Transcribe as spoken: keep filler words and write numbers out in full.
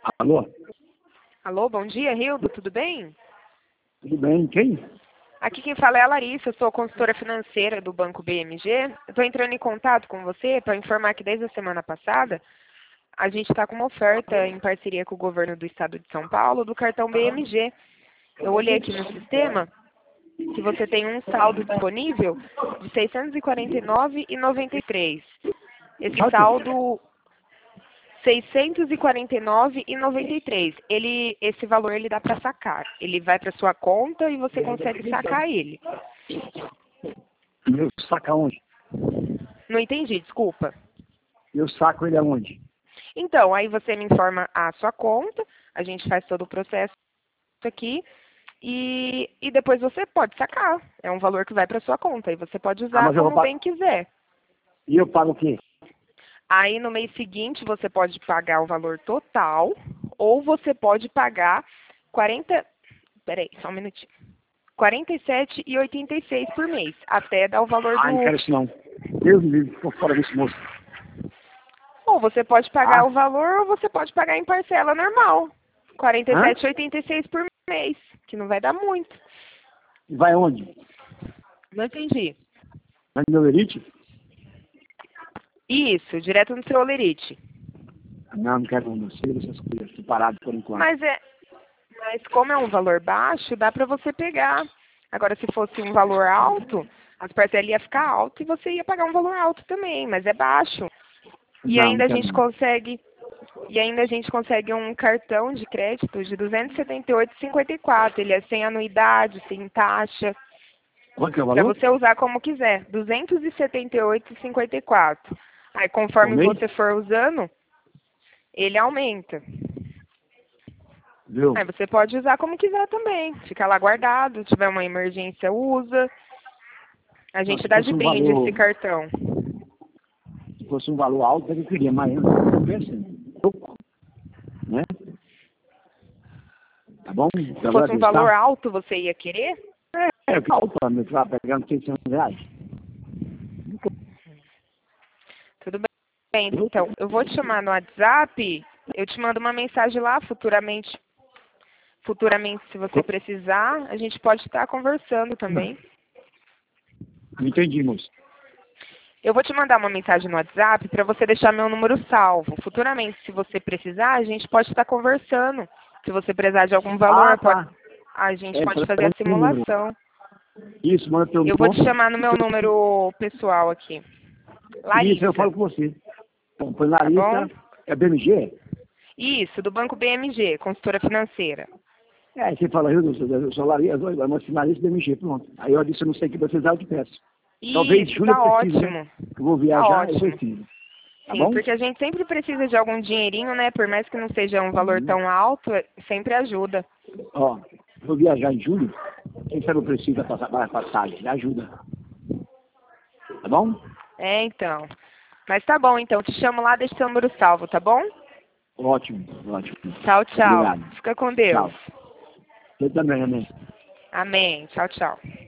Alô? Alô, bom dia, Rildo, tudo bem? Tudo bem? Quem? Aqui quem fala é a Larissa, eu sou consultora financeira do Banco B M G. Estou entrando em contato com você para informar que desde a semana passada a gente está com uma oferta em parceria com o governo do estado de São Paulo do cartão B M G. Eu olhei aqui no sistema que você tem um saldo disponível de seiscentos e quarenta e nove reais e noventa e três centavos. Esse saldo seiscentos e quarenta e nove reais e noventa e três centavos. Ele, esse valor ele dá para sacar. Ele vai para sua conta e você consegue sacar ele. Eu saco aonde? Não entendi, desculpa. Eu saco ele aonde? Então, aí você me informa a sua conta, a gente faz todo o processo aqui e, e depois você pode sacar. É um valor que vai para sua conta e você pode Ah, usar mas eu vou como pa- bem quiser. E eu pago o quê? Aí no mês seguinte você pode pagar o valor total ou você pode pagar quarenta, peraí, só um minutinho. quarenta e sete reais e oitenta e seis centavos por mês, até dar o valor Ah, não do... quero isso não. Deus me livre, tô fora desse moço. Ou você pode pagar Ah? o valor ou você pode pagar em parcela normal. quarenta e Hã? sete reais e oitenta e seis centavos por mês, que não vai dar muito. E vai aonde? Não entendi. Vai no meu elite? Isso, direto no seu Olerite. Não, não quero não. Sei dessas coisas. Tô parado por enquanto. Mas é, mas como é um valor baixo, dá para você pegar. Agora, se fosse um valor alto, as parcelas iam ficar alto e você ia pagar um valor alto também, mas é baixo. E Não, ainda não a quero gente não. consegue, e ainda a gente consegue um cartão de crédito de duzentos e setenta e oito reais e cinquenta e quatro. Ele é sem anuidade, sem taxa, Quanto que é o para valor? você usar como quiser. duzentos e setenta e oito reais e cinquenta e quatro. Aí, Por conforme mês? você for usando, ele aumenta. Viu? Aí você pode usar como quiser também. Fica lá guardado, se tiver uma emergência, usa. A Não, gente se dá fosse de um brinde valor, esse cartão. se fosse um valor alto, eu queria, mas eu não compensa. Pouco, né? Tá bom? Se Eu fosse um agradeço, valor tá? alto, você ia querer? É, que alto pra me pra pegando seiscentos reais. Tudo bem. Então, eu vou te chamar no WhatsApp, eu te mando uma mensagem lá futuramente. Futuramente, se você precisar, a gente pode estar conversando também. Não entendi, moço. Eu vou te mandar uma mensagem no WhatsApp para você deixar meu número salvo. Futuramente, se você precisar, a gente pode estar conversando. Se você precisar de algum valor, Ah, pode, tá. a gente É, pode pra fazer a um número. simulação. Isso, manda teu Eu vou te nome. chamar no meu número pessoal aqui. Isso, eu Larissa, falo com você. Então, põe tá bom? Larissa, é B M G? Isso, do Banco B M G, consultora financeira. É, você fala, eu, eu, eu sou Larissa, eu vou Larissa B M G, pronto. Aí eu disse, eu não sei o que vai precisar, eu te peço. Talvez Isso, julho tá eu precise, né? ótimo. Eu vou Tá viajar, eu ótimo. preciso. Tá Sim, bom? porque a gente sempre precisa de algum dinheirinho, né? Por mais que não seja um valor Uhum. tão alto, é- sempre ajuda. Ó, eu vou viajar em julho, quem sabe eu preciso da passa- da passagem, me ajuda. Tá bom? É, então. Mas tá bom, então. Te chamo lá, deixa seu número salvo, tá bom? Ótimo, ótimo. Tchau, tchau. Obrigado. Fica com Deus. Tchau. Você também, né? Amém. Tchau, tchau.